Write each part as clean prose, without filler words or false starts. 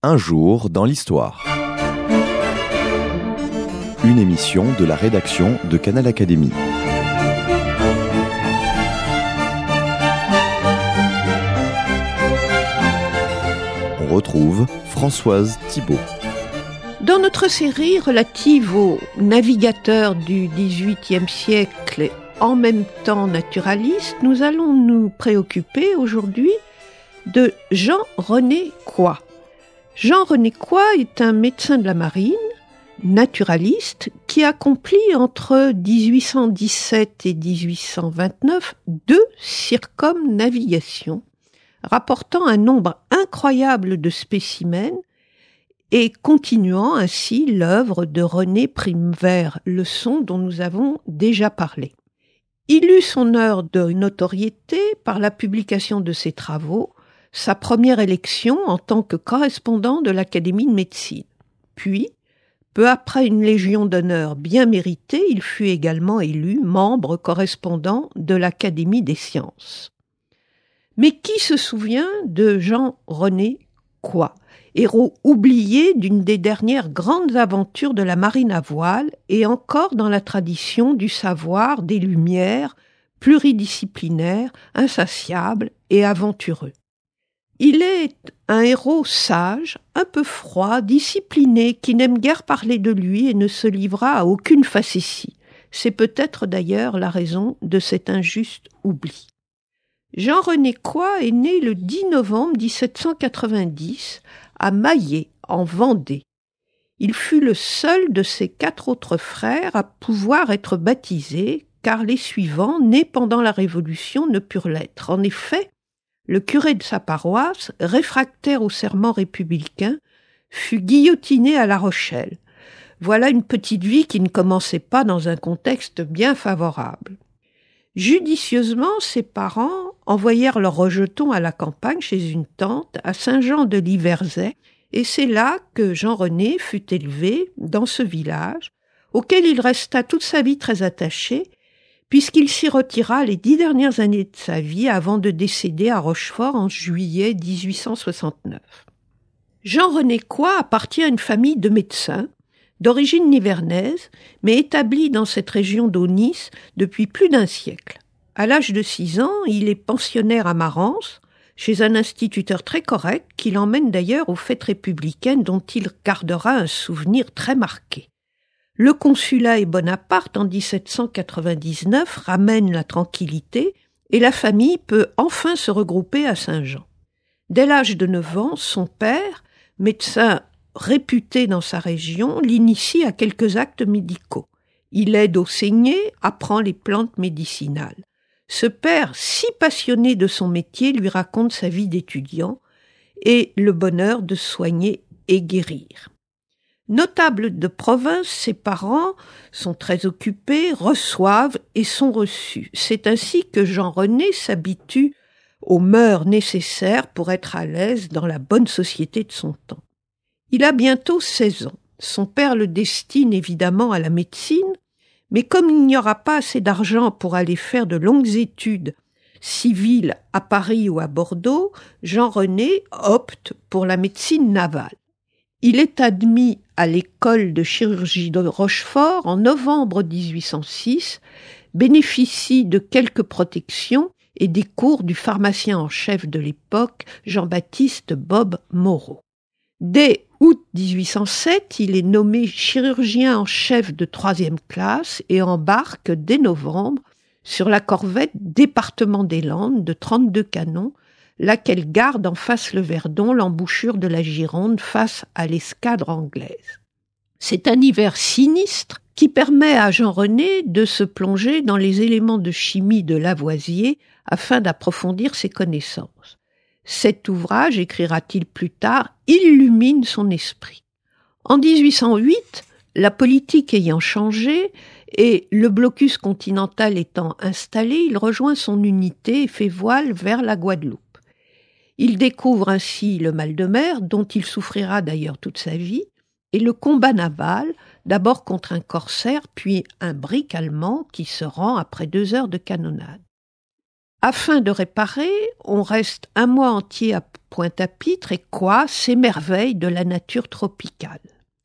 Un jour dans l'histoire. Une émission de la rédaction de Canal Académie. On retrouve Françoise Thibault. Dans notre série relative aux navigateurs du XVIIIe siècle en même temps naturalistes, nous allons nous préoccuper aujourd'hui de Jean-René Coy. Jean-René Coy est un médecin de la marine, naturaliste, qui accomplit entre 1817 et 1829 2 circumnavigations, rapportant un nombre incroyable de spécimens et continuant ainsi l'œuvre de René Primevère-Leçon dont nous avons déjà parlé. Il eut son heure de notoriété par la publication de ses travaux, sa première élection en tant que correspondant de l'Académie de médecine. Puis, peu après une légion d'honneur bien méritée, il fut également élu membre correspondant de l'Académie des sciences. Mais qui se souvient de Jean-René Coy, héros oublié d'une des dernières grandes aventures de la marine à voile et encore dans la tradition du savoir des Lumières, pluridisciplinaire, insatiable et aventureux. Il est un héros sage, un peu froid, discipliné, qui n'aime guère parler de lui et ne se livra à aucune facétie. C'est peut-être d'ailleurs la raison de cet injuste oubli. Jean-René Coy est né le 10 novembre 1790 à Maillé, en Vendée. Il fut le seul de ses 4 autres frères à pouvoir être baptisé, car les suivants, nés pendant la Révolution, ne purent l'être. En effet, le curé de sa paroisse, réfractaire au serment républicain, fut guillotiné à La Rochelle. Voilà une petite vie qui ne commençait pas dans un contexte bien favorable. Judicieusement, ses parents envoyèrent leurs rejetons à la campagne chez une tante à Saint-Jean-de-Liverzay, et c'est là que Jean-René fut élevé, dans ce village, auquel il resta toute sa vie très attaché, puisqu'il s'y retira les 10 dernières années de sa vie avant de décéder à Rochefort en juillet 1869. Jean-René Coy appartient à une famille de médecins, d'origine nivernaise, mais établie dans cette région d'Aunis depuis plus d'1 siècle. À l'âge de 6 ans, il est pensionnaire à Marans, chez un instituteur très correct qui l'emmène d'ailleurs aux fêtes républicaines dont il gardera un souvenir très marqué. Le consulat et Bonaparte en 1799 ramènent la tranquillité et la famille peut enfin se regrouper à Saint-Jean. Dès l'âge de 9 ans, son père, médecin réputé dans sa région, l'initie à quelques actes médicaux. Il aide au saigner, apprend les plantes médicinales. Ce père, si passionné de son métier, lui raconte sa vie d'étudiant et le bonheur de soigner et guérir. Notable de province, ses parents sont très occupés, reçoivent et sont reçus. C'est ainsi que Jean-René s'habitue aux mœurs nécessaires pour être à l'aise dans la bonne société de son temps. Il a bientôt 16 ans. Son père le destine évidemment à la médecine, mais comme il n'y aura pas assez d'argent pour aller faire de longues études civiles à Paris ou à Bordeaux, Jean-René opte pour la médecine navale. Il est admis à l'école de chirurgie de Rochefort en novembre 1806, bénéficie de quelques protections et des cours du pharmacien en chef de l'époque, Jean-Baptiste Bob Moreau. Dès août 1807, il est nommé chirurgien en chef de 3e classe et embarque dès novembre sur la corvette Département des Landes de 32 canons, laquelle garde en face le Verdon, l'embouchure de la Gironde face à l'escadre anglaise. C'est un hiver sinistre qui permet à Jean-René de se plonger dans les éléments de chimie de Lavoisier afin d'approfondir ses connaissances. Cet ouvrage, écrira-t-il plus tard, illumine son esprit. En 1808, la politique ayant changé et le blocus continental étant installé, il rejoint son unité et fait voile vers la Guadeloupe. Il découvre ainsi le mal de mer, dont il souffrira d'ailleurs toute sa vie, et le combat naval, d'abord contre un corsaire, puis un brick allemand qui se rend après 2 heures de canonnade. Afin de réparer, on reste un mois entier à Pointe-à-Pitre et Coy s'émerveille de la nature tropicale.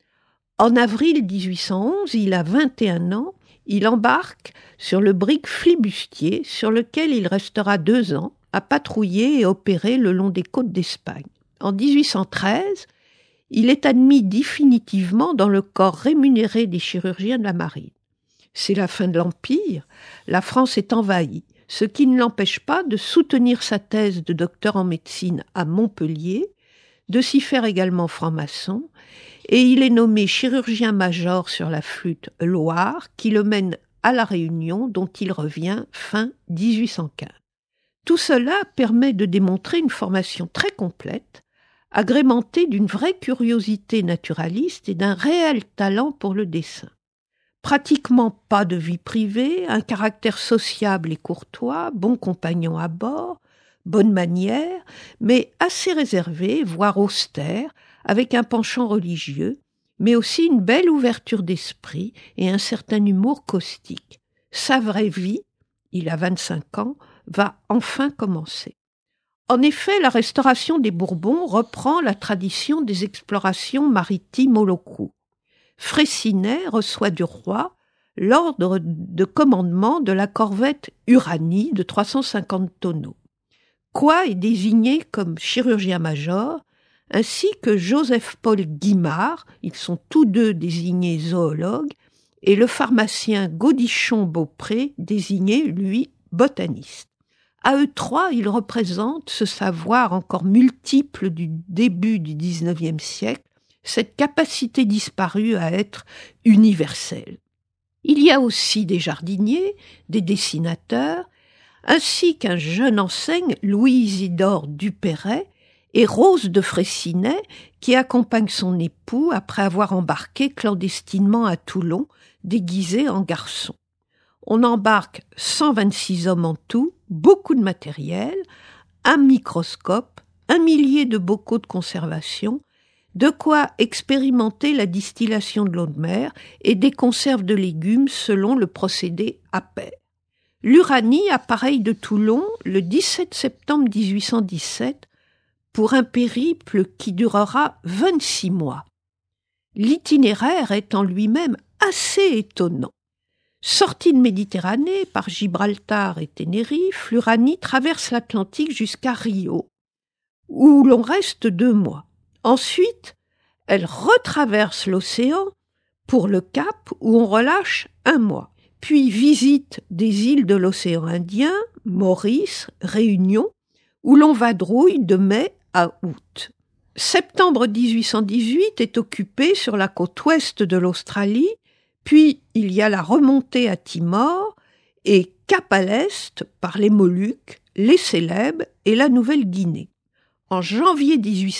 En avril 1811, il a 21 ans, il embarque sur le brick Flibustier, sur lequel il restera 2 ans, à patrouiller et opérer le long des côtes d'Espagne. En 1813, il est admis définitivement dans le corps rémunéré des chirurgiens de la marine. C'est la fin de l'Empire, la France est envahie, ce qui ne l'empêche pas de soutenir sa thèse de docteur en médecine à Montpellier, de s'y faire également franc-maçon, et il est nommé chirurgien-major sur la flûte Loire, qui le mène à La Réunion, dont il revient fin 1815. Tout cela permet de démontrer une formation très complète, agrémentée d'une vraie curiosité naturaliste et d'un réel talent pour le dessin. Pratiquement pas de vie privée, un caractère sociable et courtois, bon compagnon à bord, bonne manière, mais assez réservé, voire austère, avec un penchant religieux, mais aussi une belle ouverture d'esprit et un certain humour caustique. Sa vraie vie, il a 25 ans, va enfin commencer. En effet, la restauration des Bourbons reprend la tradition des explorations maritimes au long cours. Freycinet reçoit du roi l'ordre de commandement de la corvette Uranie de 350 tonneaux. Coy est désigné comme chirurgien-major, ainsi que Joseph-Paul Guimard, ils sont tous deux désignés zoologues, et le pharmacien Gaudichon-Beaupré, désigné, lui, botaniste. À eux trois, ils représentent ce savoir encore multiple du début du XIXe siècle, cette capacité disparue à être universelle. Il y a aussi des jardiniers, des dessinateurs, ainsi qu'un jeune enseigne, Louis-Isidore Dupéret, et Rose de Freycinet, qui accompagne son époux après avoir embarqué clandestinement à Toulon, déguisé en garçon. On embarque 126 hommes en tout, beaucoup de matériel, un microscope, 1 millier de bocaux de conservation, de quoi expérimenter la distillation de l'eau de mer et des conserves de légumes selon le procédé Appert. L'Uranie appareille de Toulon le 17 septembre 1817 pour un périple qui durera 26 mois. L'itinéraire est en lui-même assez étonnant. Sortie de Méditerranée par Gibraltar et Tenerife, l'Uranie traverse l'Atlantique jusqu'à Rio, où l'on reste 2 mois. Ensuite, elle retraverse l'océan pour le Cap, où on relâche 1 mois. Puis visite des îles de l'océan Indien, Maurice, Réunion, où l'on vadrouille de mai à août. Septembre 1818 est occupé sur la côte ouest de l'Australie, puis il y a la remontée à Timor et cap à l'est par les Moluques, les Célèbes et la Nouvelle-Guinée. En janvier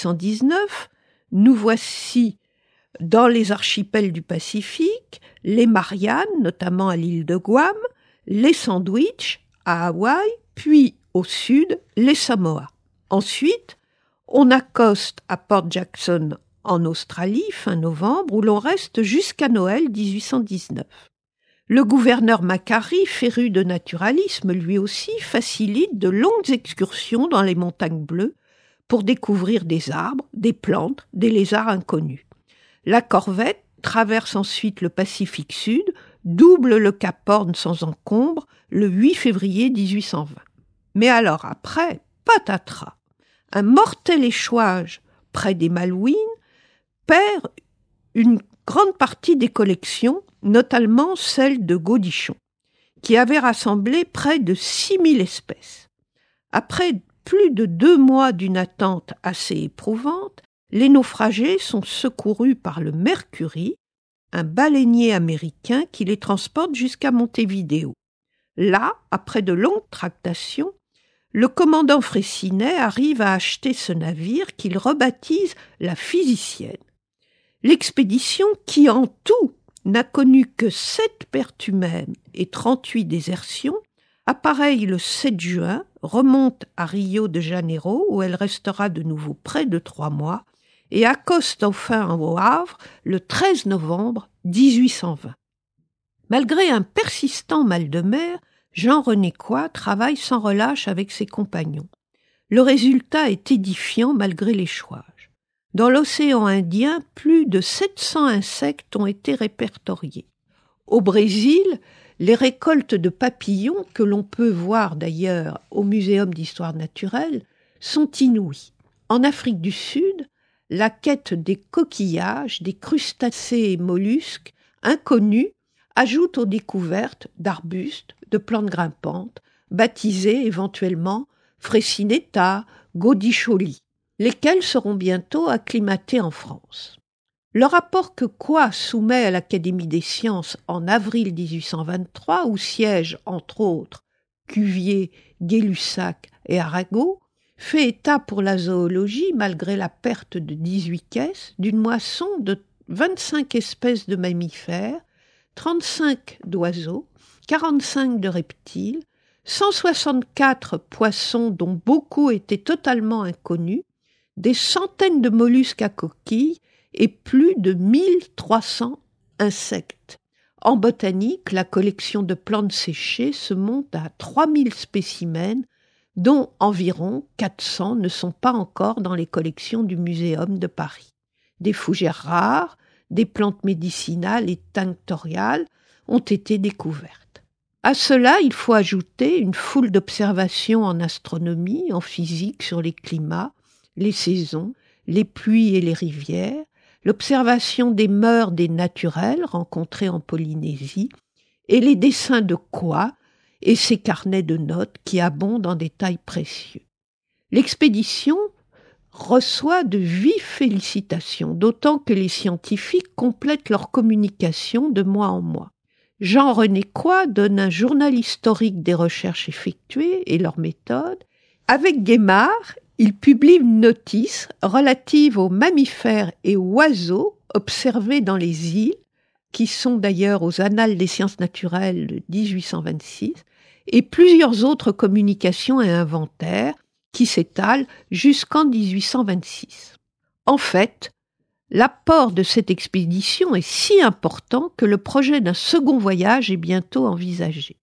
1819, nous voici dans les archipels du Pacifique, les Mariannes, notamment à l'île de Guam, les Sandwich à Hawaï, puis au sud, les Samoa. Ensuite, on accoste à Port Jackson en Australie, fin novembre, où l'on reste jusqu'à Noël 1819. Le gouverneur Macquarie, féru de naturalisme, lui aussi, facilite de longues excursions dans les montagnes bleues pour découvrir des arbres, des plantes, des lézards inconnus. La corvette traverse ensuite le Pacifique Sud, double le Cap Horn sans encombre le 8 février 1820. Mais alors après, patatras, un mortel échouage près des Malouines perd une grande partie des collections, notamment celle de Gaudichon, qui avait rassemblé près de 6000 espèces. Après plus de 2 mois d'une attente assez éprouvante, les naufragés sont secourus par le Mercury, un baleinier américain qui les transporte jusqu'à Montevideo. Là, après de longues tractations, le commandant Freycinet arrive à acheter ce navire qu'il rebaptise la Physicienne. L'expédition, qui en tout n'a connu que 7 pertes humaines et 38 désertions, appareille le 7 juin, remonte à Rio de Janeiro, où elle restera de nouveau près de 3 mois, et accoste enfin au Havre le 13 novembre 1820. Malgré un persistant mal de mer, Jean-René Coy travaille sans relâche avec ses compagnons. Le résultat est édifiant malgré l'échouage. Dans l'océan Indien, plus de 700 insectes ont été répertoriés. Au Brésil, les récoltes de papillons, que l'on peut voir d'ailleurs au Muséum d'histoire naturelle, sont inouïes. En Afrique du Sud, la quête des coquillages, des crustacés et mollusques inconnus ajoute aux découvertes d'arbustes, de plantes grimpantes, baptisées éventuellement Fraicineta, Godicholi, lesquelles seront bientôt acclimatées en France. Le rapport que Coy soumet à l'Académie des sciences en avril 1823, où siègent entre autres Cuvier, Gay-Lussac et Arago, fait état pour la zoologie, malgré la perte de 18 caisses, d'une moisson de 25 espèces de mammifères, 35 d'oiseaux, 45 de reptiles, 164 poissons dont beaucoup étaient totalement inconnus, des centaines de mollusques à coquilles et plus de 1300 insectes. En botanique, la collection de plantes séchées se monte à 3000 spécimens, dont environ 400 ne sont pas encore dans les collections du Muséum de Paris. Des fougères rares, des plantes médicinales et tinctoriales ont été découvertes. À cela, il faut ajouter une foule d'observations en astronomie, en physique sur les climats, les saisons, les pluies et les rivières, l'observation des mœurs des naturels rencontrés en Polynésie et les dessins de Coy et ses carnets de notes qui abondent en détails précieux. L'expédition reçoit de vives félicitations, d'autant que les scientifiques complètent leur communication de mois en mois. Jean-René Coy donne un journal historique des recherches effectuées et leurs méthodes. Avec Guémard, il publie une notice relative aux mammifères et oiseaux observés dans les îles, qui sont d'ailleurs aux Annales des sciences naturelles de 1826, et plusieurs autres communications et inventaires qui s'étalent jusqu'en 1826. En fait, l'apport de cette expédition est si important que le projet d'un second voyage est bientôt envisagé.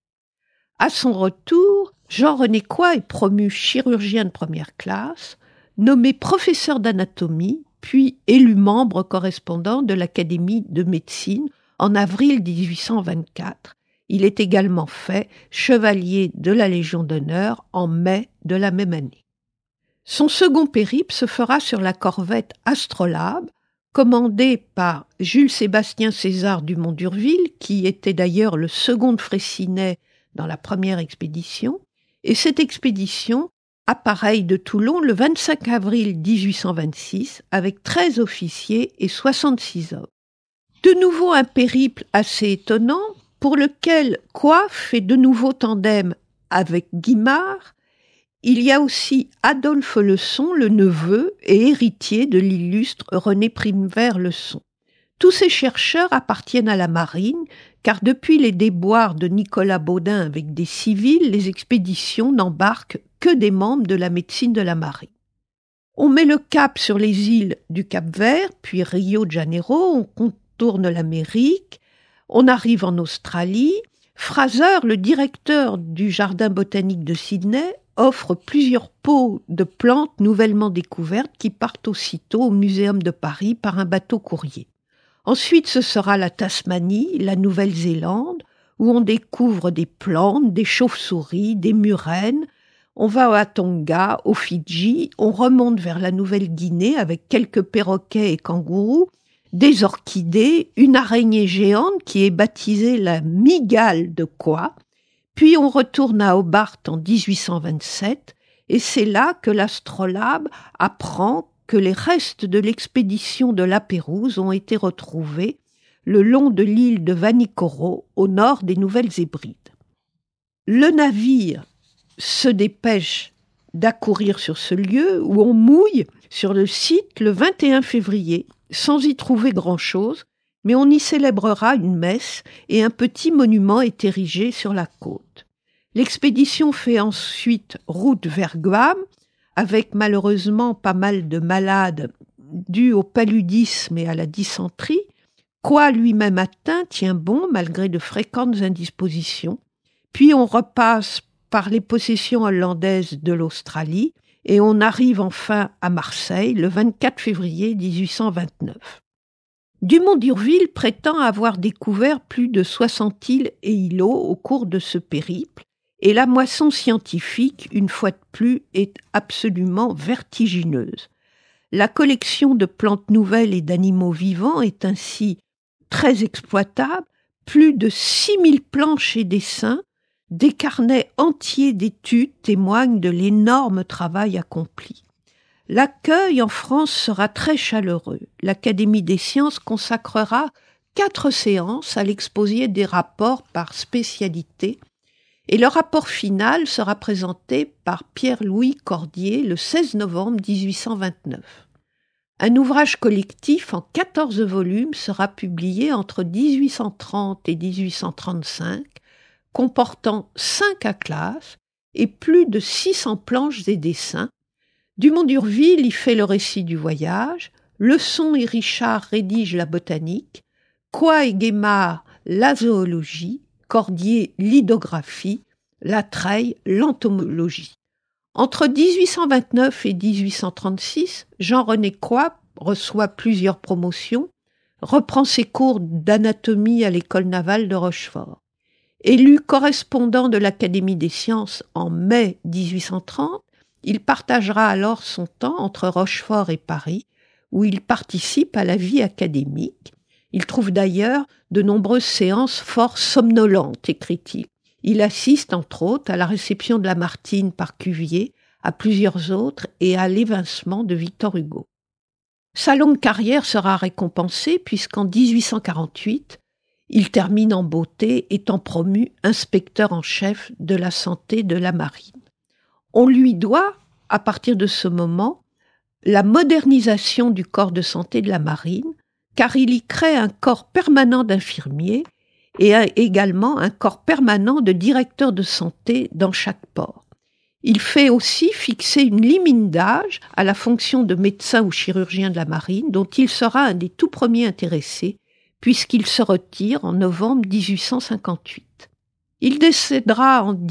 À son retour, Jean-René Coy est promu chirurgien de première classe, nommé professeur d'anatomie, puis élu membre correspondant de l'Académie de médecine en avril 1824. Il est également fait chevalier de la Légion d'honneur en mai de la même année. Son second périple se fera sur la corvette Astrolabe, commandée par Jules-Sébastien César Dumont d'Urville, qui était d'ailleurs le second de Fraissinet dans la première expédition, et cette expédition appareille de Toulon le 25 avril 1826 avec 13 officiers et 66 hommes. De nouveau un périple assez étonnant pour lequel Coy fait de nouveau tandem avec Guimard. Il y a aussi Adolphe Leçon, le neveu et héritier de l'illustre René Primevère-Leçon. Tous ces chercheurs appartiennent à la marine, car depuis les déboires de Nicolas Baudin avec des civils, les expéditions n'embarquent que des membres de la médecine de la marine. On met le cap sur les îles du Cap-Vert, puis Rio de Janeiro, on contourne l'Amérique, on arrive en Australie. Fraser, le directeur du jardin botanique de Sydney, offre plusieurs pots de plantes nouvellement découvertes qui partent aussitôt au Muséum de Paris par un bateau courrier. Ensuite, ce sera la Tasmanie, la Nouvelle-Zélande, où on découvre des plantes, des chauves-souris, des murènes. On va à Tonga, aux Fidji, on remonte vers la Nouvelle-Guinée avec quelques perroquets et kangourous, des orchidées, une araignée géante qui est baptisée la mygale de Coy. Puis on retourne à Hobart en 1827 et c'est là que l'Astrolabe apprend que les restes de l'expédition de La Pérouse ont été retrouvés le long de l'île de Vanikoro, au nord des Nouvelles-Hébrides. Le navire se dépêche d'accourir sur ce lieu où on mouille sur le site le 21 février, sans y trouver grand-chose, mais on y célébrera une messe et un petit monument est érigé sur la côte. L'expédition fait ensuite route vers Guam, avec malheureusement pas mal de malades dus au paludisme et à la dysenterie. Coy lui-même atteint tient bon malgré de fréquentes indispositions, puis on repasse par les possessions hollandaises de l'Australie et on arrive enfin à Marseille le 24 février 1829. Dumont d'Urville prétend avoir découvert plus de 60 îles et îlots au cours de ce périple, et la moisson scientifique, une fois de plus, est absolument vertigineuse. La collection de plantes nouvelles et d'animaux vivants est ainsi très exploitable, plus de 6000 planches et dessins, des carnets entiers d'études témoignent de l'énorme travail accompli. L'accueil en France sera très chaleureux. L'Académie des sciences consacrera 4 séances à l'exposé des rapports par spécialité et le rapport final sera présenté par Pierre-Louis Cordier le 16 novembre 1829. Un ouvrage collectif en 14 volumes sera publié entre 1830 et 1835, comportant 5 atlas et plus de 600 planches et dessins. Dumont d'Urville y fait le récit du voyage, Leçon et Richard rédigent la botanique, Coy et Guémard la zoologie, Cordier l'hydrographie, Latreille l'entomologie. Entre 1829 et 1836, Jean-René Coy reçoit plusieurs promotions, reprend ses cours d'anatomie à l'école navale de Rochefort. Élu correspondant de l'Académie des sciences en mai 1830, il partagera alors son temps entre Rochefort et Paris, où il participe à la vie académique. Il trouve d'ailleurs de nombreuses séances fort somnolentes, écrit-il. Il assiste, entre autres, à la réception de Lamartine par Cuvier, à plusieurs autres et à l'évincement de Victor Hugo. Sa longue carrière sera récompensée puisqu'en 1848, il termine en beauté, étant promu inspecteur en chef de la santé de la marine. On lui doit, à partir de ce moment, la modernisation du corps de santé de la marine, car il y crée un corps permanent d'infirmiers et également un corps permanent de directeurs de santé dans chaque port. Il fait aussi fixer une limite d'âge à la fonction de médecin ou chirurgien de la marine, dont il sera un des tout premiers intéressés, puisqu'il se retire en novembre 1858. Il décédera en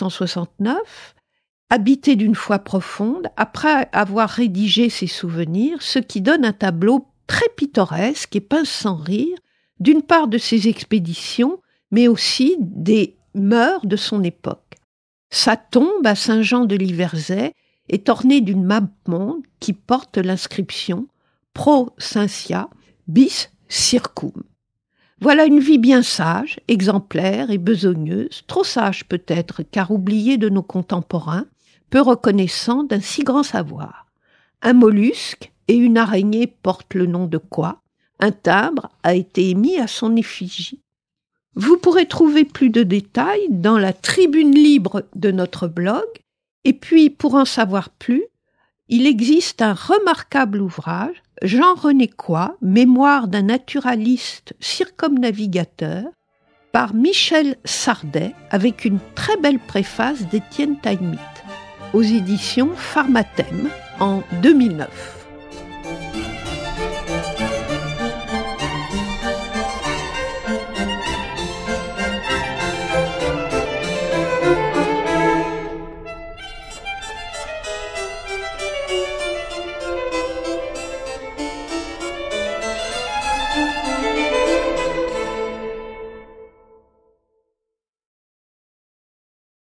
1869, habité d'une foi profonde, après avoir rédigé ses souvenirs, ce qui donne un tableau très pittoresque et pince sans rire, d'une part de ses expéditions, mais aussi des mœurs de son époque. Sa tombe à Saint-Jean-de-Liverzay est ornée d'une mappemonde qui porte l'inscription « Pro Cincia bis circum ». Voilà une vie bien sage, exemplaire et besogneuse, trop sage peut-être, car oubliée de nos contemporains, peu reconnaissant d'un si grand savoir. Un mollusque et une araignée portent le nom de quoi? Un timbre a été émis à son effigie. Vous pourrez trouver plus de détails dans la tribune libre de notre blog, et puis pour en savoir plus, il existe un remarquable ouvrage, Jean-René Coy, Mémoire d'un naturaliste circumnavigateur, par Michel Sardet, avec une très belle préface d'Étienne Taillemite, aux éditions Pharmathème en 2009.